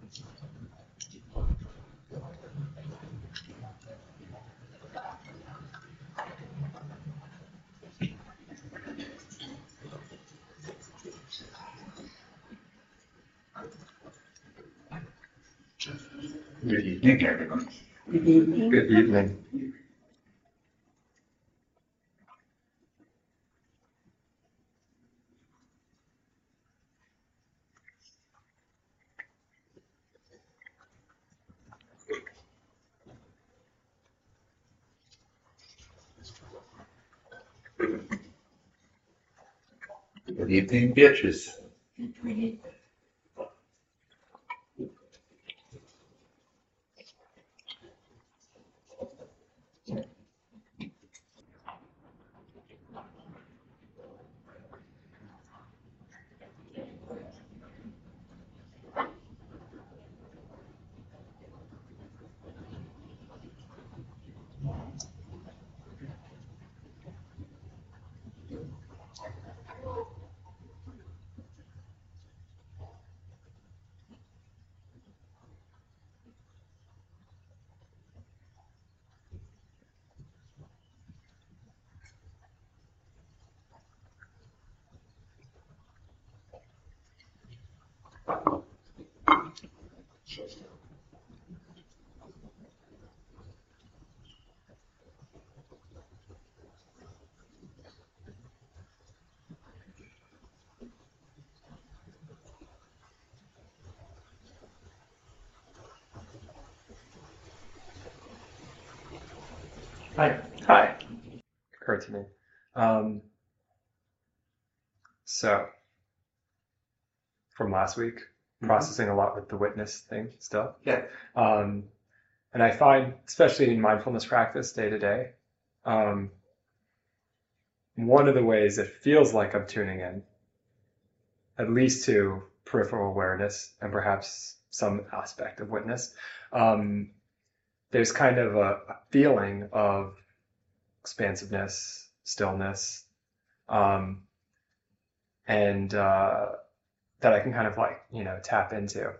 Good evening, everyone. Good evening. Good evening. Good evening, Beatrice. Hi. Hi. Occurred to me. So, from last week, processing a lot with the witness thing stuff. Yeah. And I find, especially in mindfulness practice day to day, one of the ways it feels like I'm tuning in, at least to peripheral awareness and perhaps some aspect of witness, there's kind of a feeling of expansiveness, stillness, and that I can kind of like, tap into.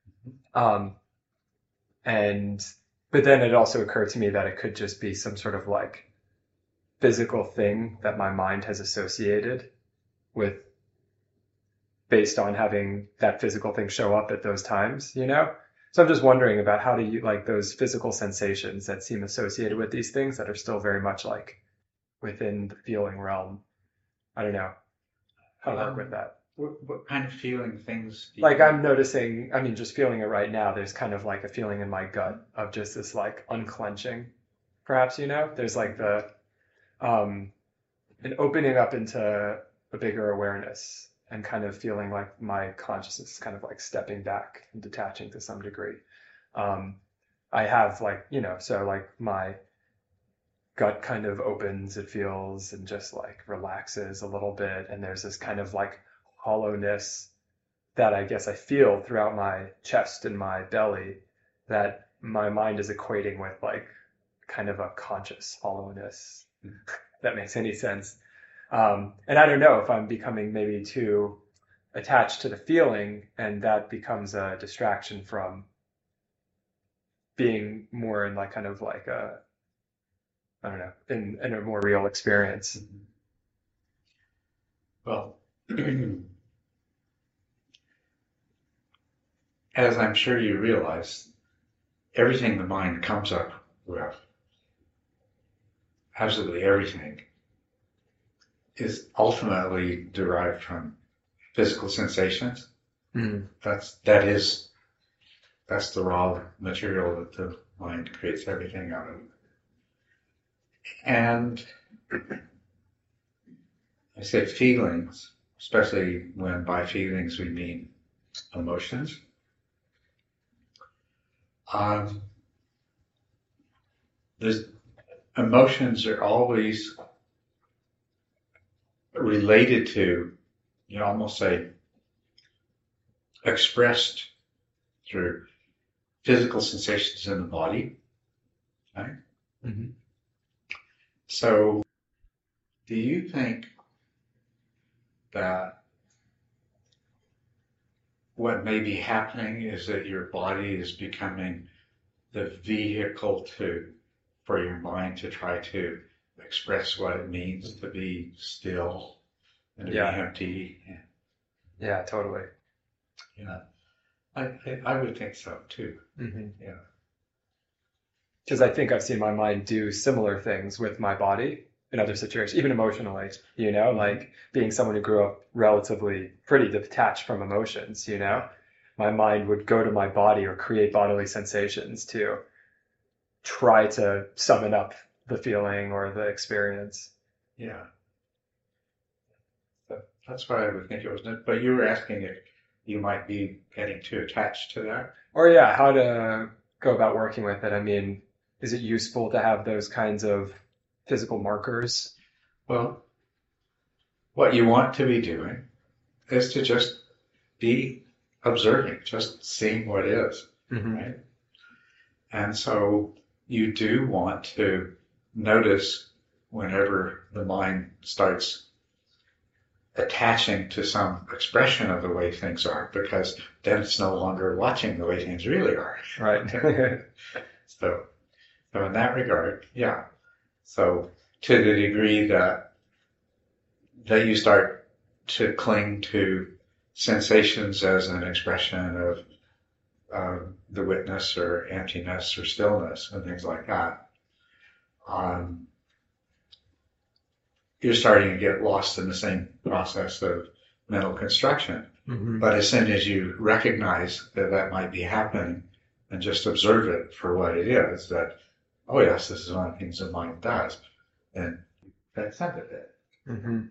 But then it also occurred to me that it could just be some sort of like physical thing that my mind has associated with based on having that physical thing show up at those times, So I'm just wondering about how do you like those physical sensations that seem associated with these things that are still very much like within the feeling realm. I don't know how to work with that. What kind of feeling things do you Like I'm noticing, just feeling it right now. There's kind of like a feeling in my gut of just this like unclenching, perhaps, there's like an opening up into a bigger awareness and kind of feeling like my consciousness is kind of like stepping back and detaching to some degree. I have like, so like my gut kind of opens, it feels, and just like relaxes a little bit. And there's this kind of like hollowness that I guess I feel throughout my chest and my belly that my mind is equating with like kind of a conscious hollowness, if that makes any sense. And I don't know if I'm becoming maybe too attached to the feeling and that becomes a distraction from being more in like kind of like I don't know, in a more real experience. Well, as I'm sure you realize, everything the mind comes up with, absolutely everything, is ultimately derived from physical sensations. Mm. That's the raw material that the mind creates everything out of. And I say feelings, especially when by feelings we mean emotions. There's emotions are always related to, almost say, expressed through physical sensations in the body, right? Mm-hmm. So, do you think that what may be happening is that your body is becoming the vehicle for your mind to try to express what it means to be still and to be Yeah. empty. Yeah, totally. Yeah, I would think so too. Hmm. Yeah. Because I think I've seen my mind do similar things with my body in other situations, even emotionally, like being someone who grew up relatively pretty detached from emotions, my mind would go to my body or create bodily sensations to try to summon up the feeling or the experience. Yeah. That's what I would think it was. But you were asking if you might be getting too attached to that. Or yeah, how to go about working with it. I mean, is it useful to have those kinds of physical markers? Well, what you want to be doing is to just be observing, just seeing what is, Hmm. right? And so you do want to notice whenever the mind starts attaching to some expression of the way things are, because then it's no longer watching the way things really are. Right. So, so in that regard, yeah. So to the degree that you start to cling to sensations as an expression of the witness or emptiness or stillness and things like that, um, you're starting to get lost in the same process of mental construction. Hmm. But as soon as you recognize that that might be happening and just observe it for what it is, that, oh yes, this is one of the things the mind does, then transcend it. Hmm.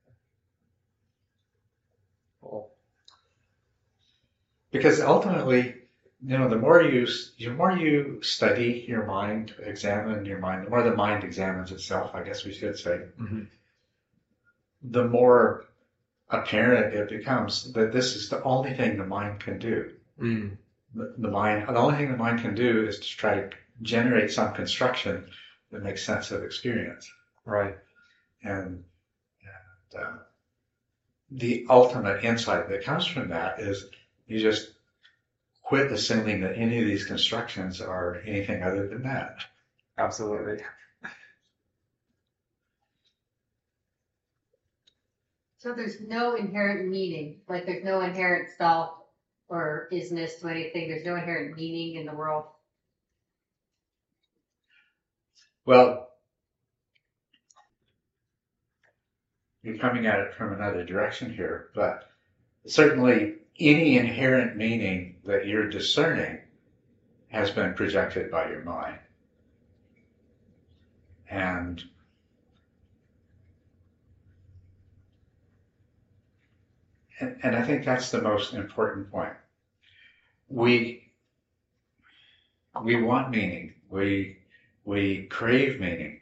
Cool. Because ultimately, the more you study your mind, examine your mind, the more the mind examines itself, I guess we should say, Hmm. the more apparent it becomes that this is the only thing the mind can do. Mm. The only thing the mind can do is to try to generate some construction that makes sense of experience. Right. And the ultimate insight that comes from that is you just quit assuming that any of these constructions are anything other than that. Absolutely. So there's no inherent meaning, like there's no inherent self or isness to anything. There's no inherent meaning in the world. Well, you're coming at it from another direction here, but certainly any inherent meaning that you're discerning has been projected by your mind. And I think that's the most important point. We want meaning. We crave meaning.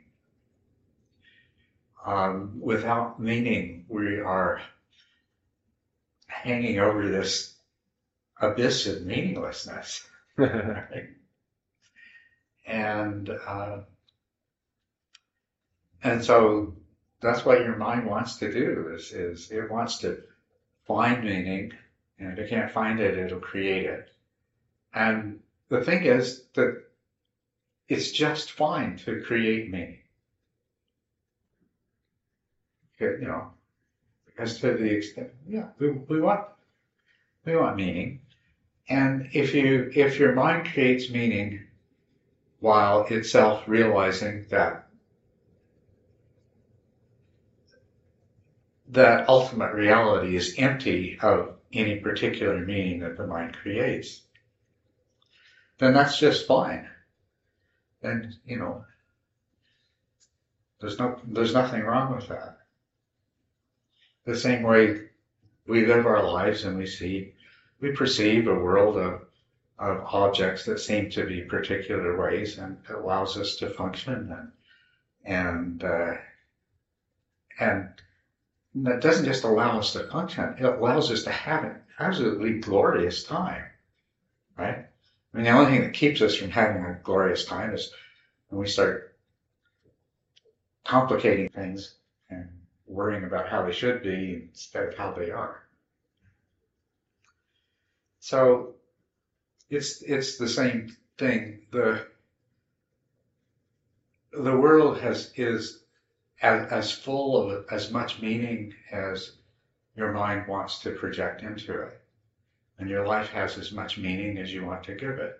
Without meaning, we are hanging over this abyss of meaninglessness. Right? And so that's what your mind wants to do is it wants to find meaning, and if it can't find it, it'll create it. And the thing is that it's just fine to create meaning. Because to the extent, yeah, we want meaning. And if your mind creates meaning while itself realizing that ultimate reality is empty of any particular meaning that the mind creates, then that's just fine. And there's nothing wrong with that. The same way we live our lives and we perceive a world of objects that seem to be particular ways, and it allows us to function, and that doesn't just allow us to function, it allows us to have an absolutely glorious time, right? I mean, the only thing that keeps us from having a glorious time is when we start complicating things and worrying about how they should be instead of how they are. So it's the same thing. The world is as full of as much meaning as your mind wants to project into it. And your life has as much meaning as you want to give it.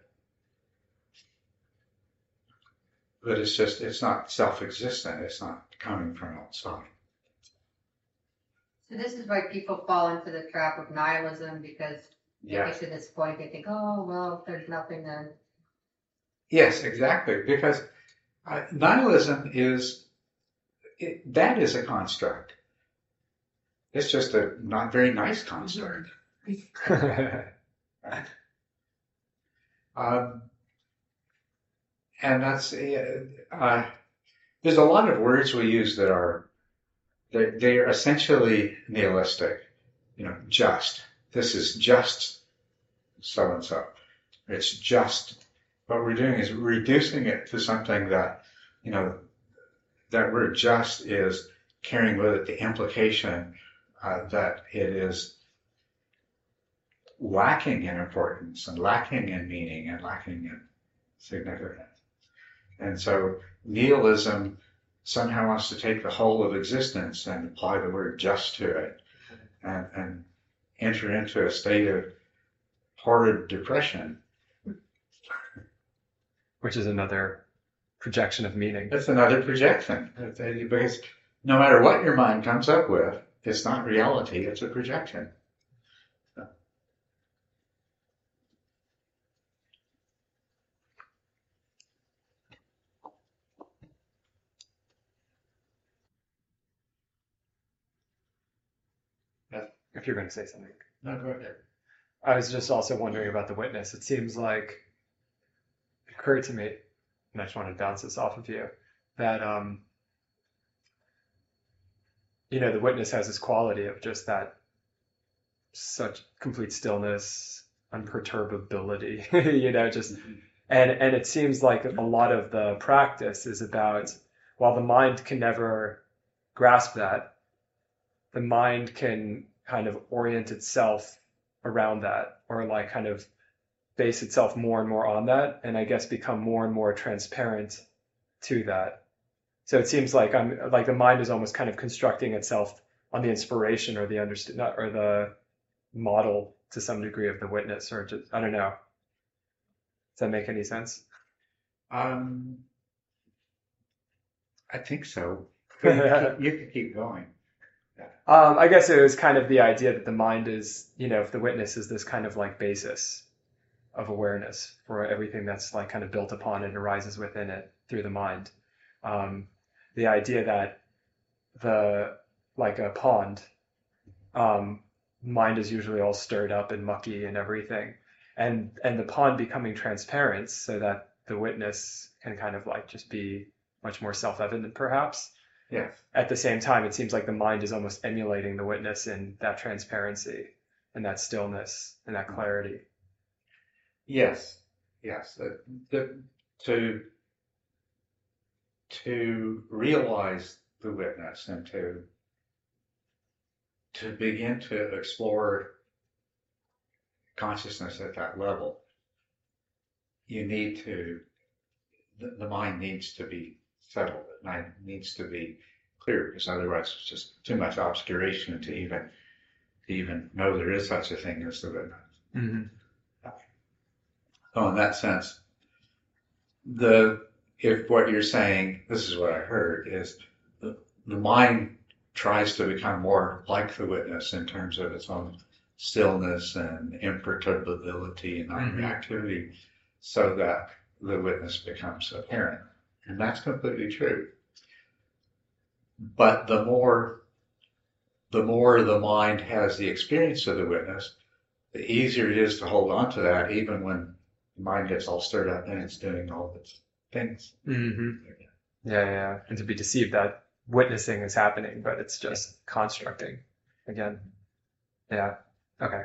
But it's not self-existent. It's not coming from outside. So this is why people fall into the trap of nihilism, because they Yeah. get to this point, they think, oh, well, if there's nothing then. Yes, exactly. Because nihilism that is a construct. It's just a not very nice construct. Um, and that's there's a lot of words we use that are they're essentially nihilistic. Just this is just so and so. It's just what we're doing is reducing it to something that that word just is carrying with it the implication that it is lacking in importance and lacking in meaning and lacking in significance. And so nihilism somehow wants to take the whole of existence and apply the word just to it and enter into a state of horrid depression. Which is another projection of meaning. It's another projection. Because no matter what your mind comes up with, it's not reality, it's a projection. If you're going to say something. No, go ahead. I was just also wondering about the witness. It seems like it occurred to me, and I just want to bounce this off of you, that the witness has this quality of just that such complete stillness, unperturbability, just and it seems like a lot of the practice is about, while the mind can never grasp that, the mind can kind of orient itself around that, or like kind of base itself more and more on that, and I guess become more and more transparent to that. So it seems like the mind is almost kind of constructing itself on the inspiration or the or the model to some degree of the witness, or just, I don't know. Does that make any sense? I think so. You can keep going. I guess it was kind of the idea that the mind is, if the witness is this kind of like basis of awareness for everything that's like kind of built upon it and arises within it through the mind. The idea that like a pond, mind is usually all stirred up and mucky and everything, and the pond becoming transparent so that the witness can kind of like just be much more self-evident, perhaps. Yes. At the same time, it seems like the mind is almost emulating the witness in that transparency and that stillness and that clarity. Yes. To realize the witness and to begin to explore consciousness at that level, the mind needs to be settled. The mind needs to be clear, because otherwise it's just too much obscuration to even know there is such a thing as the witness. Mm-hmm. So in that sense, if what you're saying, this is what I heard, is the mind tries to become more like the witness in terms of its own stillness and imperturbability and non-reactivity, so that the witness becomes apparent. And that's completely true. But the more the mind has the experience of the witness, the easier it is to hold on to that, even when the mind gets all stirred up and it's doing all of its things. Mm-hmm. Yeah. And to be deceived that witnessing is happening, but it's just constructing again. Yeah. Okay.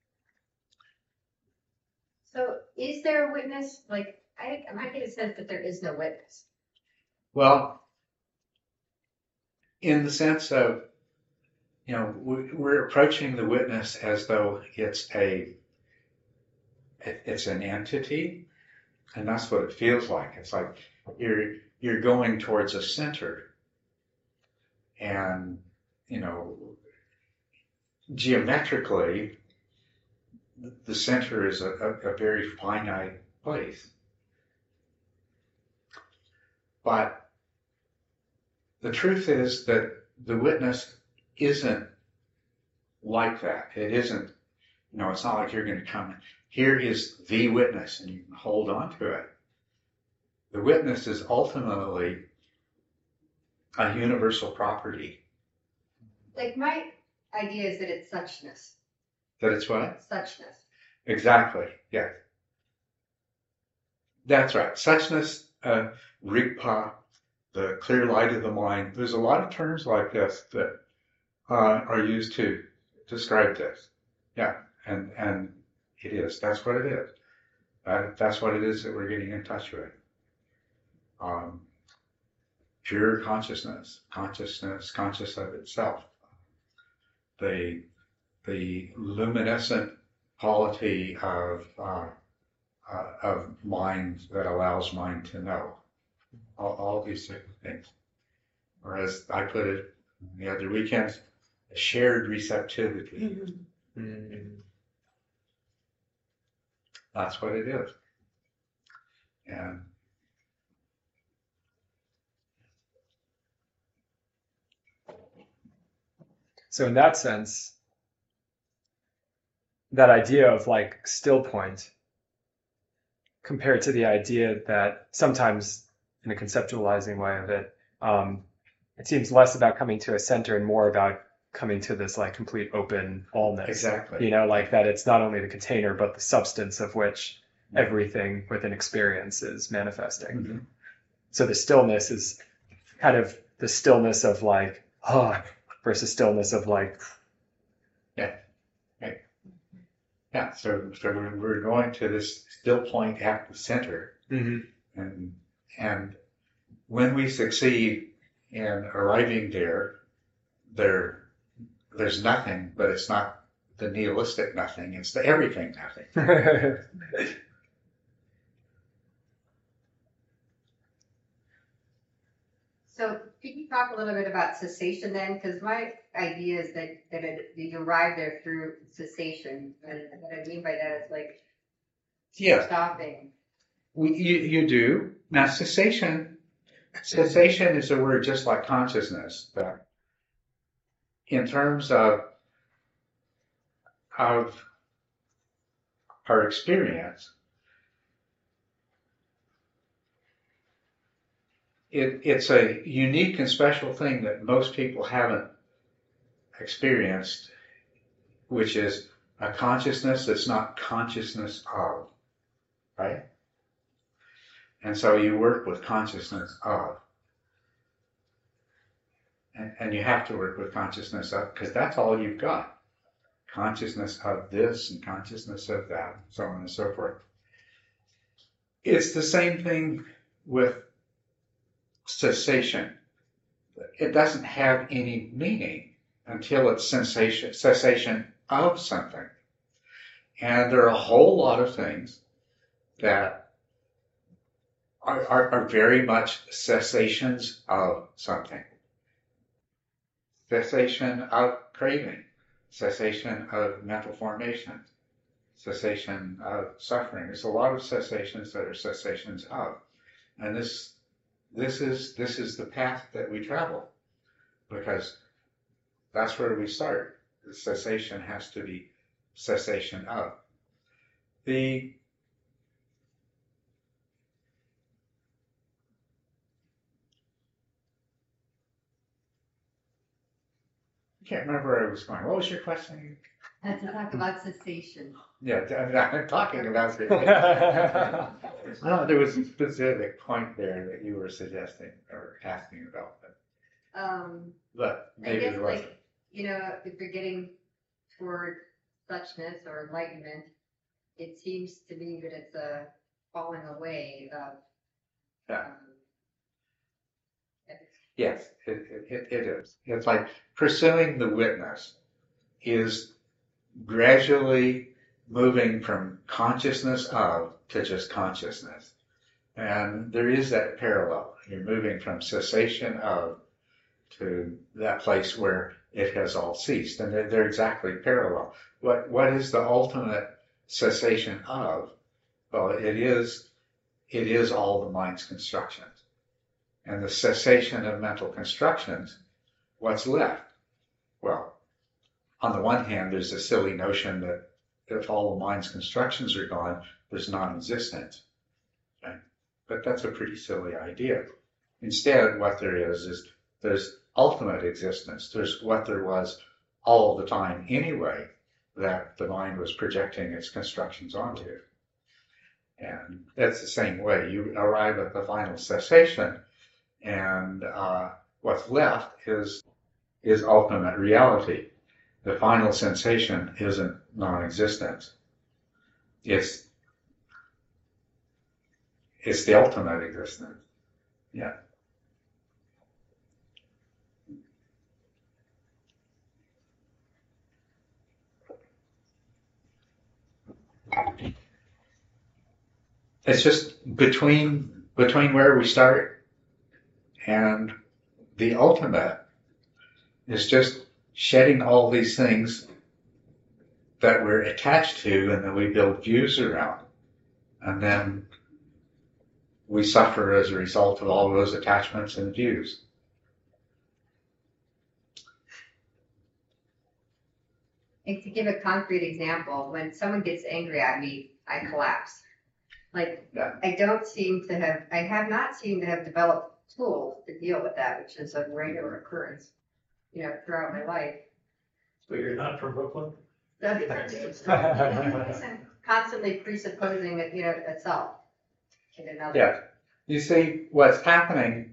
So is there a witness? Like, I might get a sense that there is no witness. Well, in the sense of, we're approaching the witness as though it's a it's an entity, and that's what it feels like. It's like you're going towards a center, and geometrically, the center is a very finite place. But the truth is that the witness isn't like that. It isn't, it's not like you're going to come, here is the witness, and you can hold on to it. The witness is ultimately a universal property. Like my idea is that it's suchness. That it's what? Suchness. Exactly, yeah. That's right. Suchness, Rigpa, the clear light of the mind. There's a lot of terms like this that are used to describe this. Yeah, and it is. That's what it is. That's what it is that we're getting in touch with. Pure consciousness, conscious of itself. The luminescent quality of mind that allows mind to know. All these different things. Or as I put it the other weekend, a shared receptivity. Mm. That's what it is. And So in that sense, that idea of like still point compared to the idea that sometimes in a conceptualizing way of it, it seems less about coming to a center and more about coming to this like complete open allness. exactly. Like that it's not only the container, but the substance of which everything within experience is manifesting. Mm-hmm. So the stillness is kind of the stillness of like, versus stillness of like, Yeah, so we're going to this still point at the center, and when we succeed in arriving there's nothing, but it's not the nihilistic nothing; it's the everything nothing. So could you talk a little bit about cessation then? Because my idea is that you arrive there through cessation. And what I mean by that is like stopping. You do. Now cessation is a word just like consciousness, but in terms of our experience, it's a unique and special thing that most people haven't experienced, which is a consciousness that's not consciousness of, right? And so you work with consciousness of. And you have to work with consciousness of, because that's all you've got. Consciousness of this and consciousness of that, and so on and so forth. It's the same thing with cessation. It doesn't have any meaning until it's cessation of something. And there are a whole lot of things that are very much cessations of something. Cessation of craving, cessation of mental formation, cessation of suffering. There's a lot of cessations that are cessations of. And this is the path that we travel, because that's where we start. The cessation has to be cessation of. I can't remember where I was going. What was your question? To talk about cessation. Yeah, I'm talking about cessation. There was a specific point there that you were suggesting or asking about. But maybe I guess it wasn't. if you're getting toward suchness or enlightenment, it seems to me that it's a falling away of. Yes, it is. It's like pursuing the witness is gradually moving from consciousness of to just consciousness. And there is that parallel. You're moving from cessation of to that place where it has all ceased. And they're exactly parallel. What is the ultimate cessation of? Well, it is all the mind's constructions. And the cessation of mental constructions, what's left? Well, on the one hand, there's a silly notion that if all the mind's constructions are gone, there's non-existence. Okay? But that's a pretty silly idea. Instead, what there is there's ultimate existence. There's what there was all the time anyway that the mind was projecting its constructions onto. And that's the same way. You arrive at the final cessation, and what's left is ultimate reality. The final sensation isn't non-existence. It's the ultimate existence. Yeah. It's just between where we start and the ultimate is just shedding all these things that we're attached to and that we build views around. And then we suffer as a result of all those attachments and views. And to give a concrete example, when someone gets angry at me, I collapse. Like, Yeah. I have not seemed to have developed tools to deal with that, which is a regular occurrence, throughout my life. So you're not from Brooklyn? Constantly presupposing it, itself in another. Yeah. You see, what's happening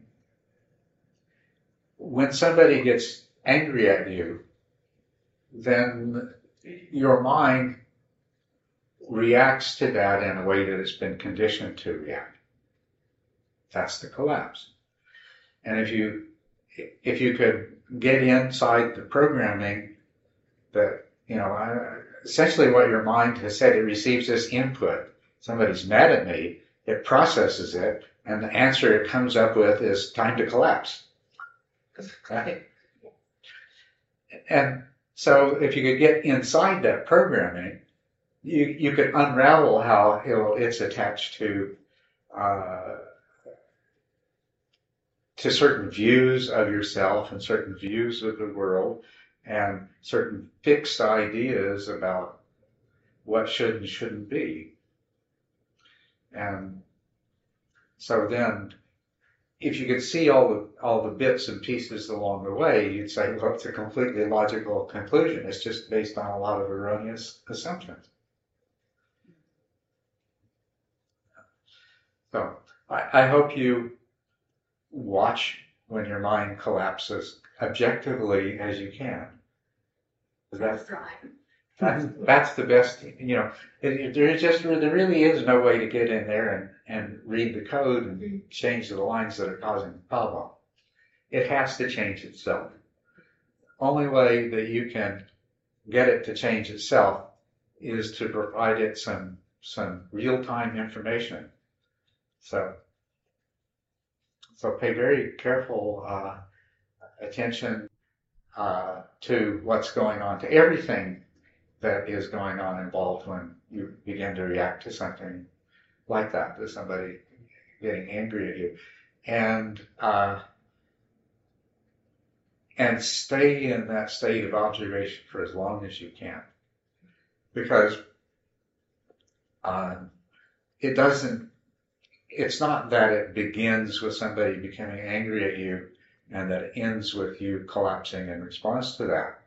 when somebody gets angry at you, then your mind reacts to that in a way that it's been conditioned to react. That's the collapse. And if you could get inside the programming that, essentially what your mind has said, it receives this input. Somebody's mad at me, it processes it, and the answer it comes up with is time to collapse. Right? And so if you could get inside that programming, you could unravel how it's attached to certain views of yourself and certain views of the world and certain fixed ideas about what should and shouldn't be. And so then, if you could see all the bits and pieces along the way, you'd say, well, it's a completely logical conclusion. It's just based on a lot of erroneous assumptions. So I hope you watch when your mind collapses objectively as you can. That's the best, there really is no way to get in there and read the code and change the lines that are causing the problem. It has to change itself. Only way that you can get it to change itself is to provide it some real-time information. So pay very careful attention to what's going on, to everything that is going on involved when you begin to react to something like that, to somebody getting angry at you. And stay in that state of observation for as long as you can. Because it's not that it begins with somebody becoming angry at you and that it ends with you collapsing in response to that.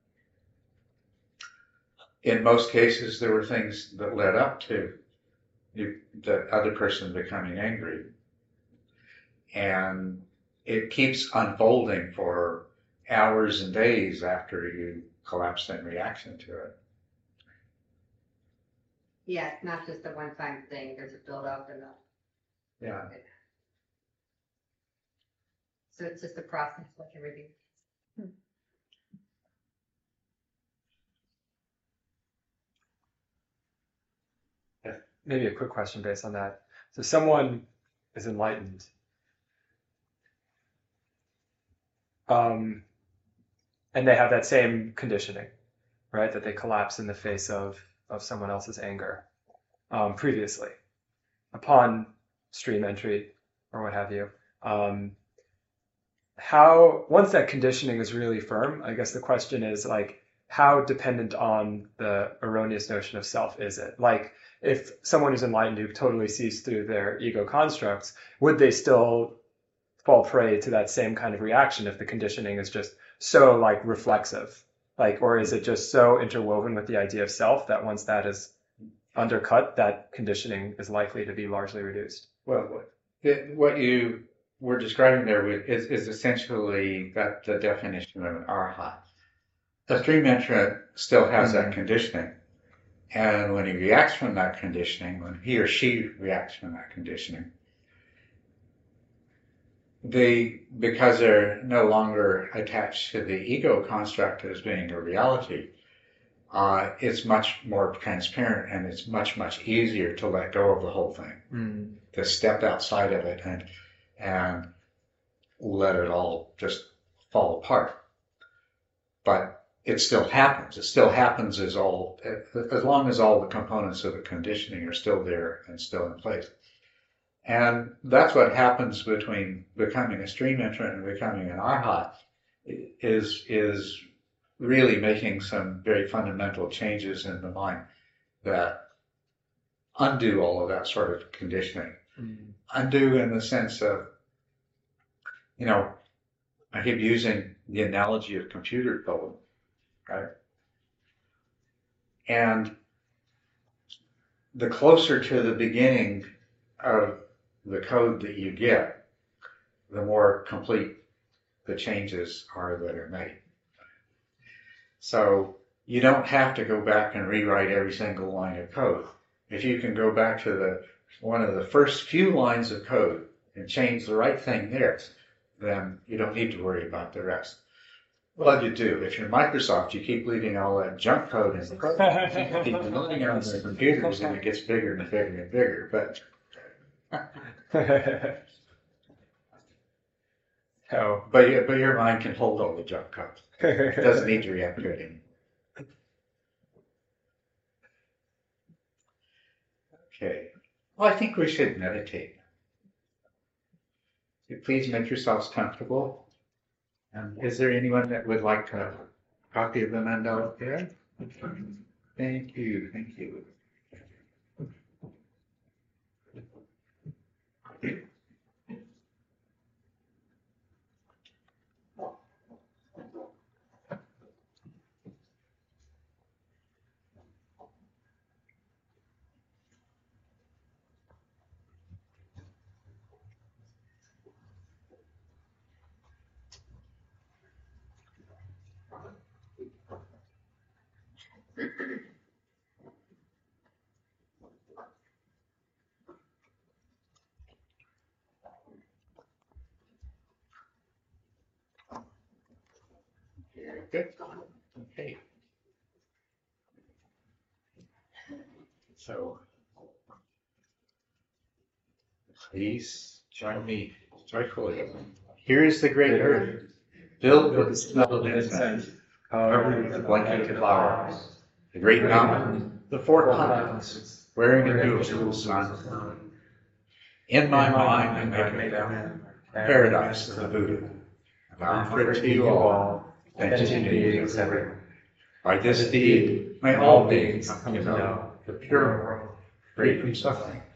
In most cases, there were things that led up to the other person becoming angry. And it keeps unfolding for hours and days after you collapsed in reaction to it. Yeah, it's not just a one-time thing. There's a build-up and Yeah. So it's just a process like everything. maybe a quick question based on that. So someone is enlightened, and they have that same conditioning, right? That they collapse in the face of someone else's anger previously, upon stream entry or what have you. How, once that conditioning is really firm, I guess the question is like, how dependent on the erroneous notion of self is it? Like, if someone is enlightened who totally sees through their ego constructs, would they still fall prey to that same kind of reaction if the conditioning is just so like reflexive? Like, or is it just so interwoven with the idea of self that once that is undercut, that conditioning is likely to be largely reduced? Well, what you were describing there is essentially that the definition of an arhat. A stream entrant still has that conditioning. And when he reacts from that conditioning, when he or she reacts from that conditioning, because they're no longer attached to the ego construct as being a reality, it's much more transparent and it's much, much easier to let go of the whole thing, to step outside of it and let it all just fall apart. But it still happens. It still happens as long as all the components of the conditioning are still there and still in place. And that's what happens between becoming a stream entrant and becoming an arhat, is really making some very fundamental changes in the mind that undo all of that sort of conditioning. Undo in the sense of, I keep using the analogy of computer code, right? And the closer to the beginning of the code that you get, the more complete the changes are that are made. So you don't have to go back and rewrite every single line of code. If you can go back to one of the first few lines of code and change the right thing there, then you don't need to worry about the rest. Well, you do. If you're Microsoft, you keep leaving all that junk code in the program. You keep loading it on the computers, and it gets bigger and bigger and bigger. But but your mind can hold all the junk code. It doesn't need to react to it anymore. Okay. Well, I think we should meditate. Please make yourselves comfortable. Is there anyone that would like a copy of the mandala there? Thank you. Thank you. Good. Okay. So, please join me joyfully. Here is the great earth, filled with the smell of incense, covered with a blanket of flowers. The great mountain, the 4 continents, wearing a new sun. In my mind, I make them paradise of the Buddha. I offer it to you all. Sentient beings everywhere. By this deed, may all beings come to know the pure world, free from suffering.